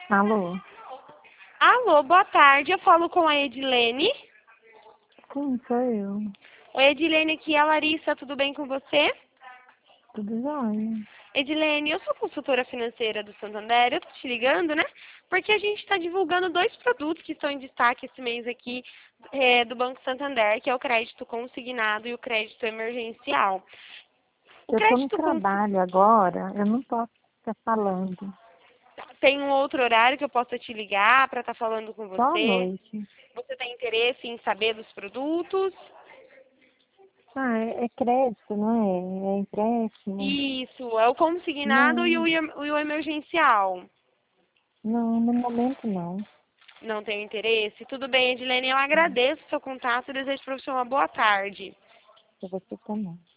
Alô? Alô, boa tarde. Eu falo com a Edilene. Sim, sou eu. Oi, Edilene, aqui é a Larissa. Tudo bem com você? Tudo jóia? Edilene, eu sou consultora financeira do Santander. Eu tô te ligando, né? Porque a gente está divulgando dois produtos que estão em destaque esse mês aqui do Banco Santander, que é o crédito consignado e o crédito emergencial. O Eu tô no crédito trabalho agora, eu não posso ficar falando. tem um outro horário que eu possa te ligar para estar falando com Só à você. noite. Você tem interesse em saber dos produtos? Ah, é crédito, não é? É empréstimo? Isso, é o consignado e Não, o emergencial. não, no momento não. Não tem interesse? Tudo bem, Edilene, eu agradeço o seu contato e desejo para você uma boa tarde. Pra você também.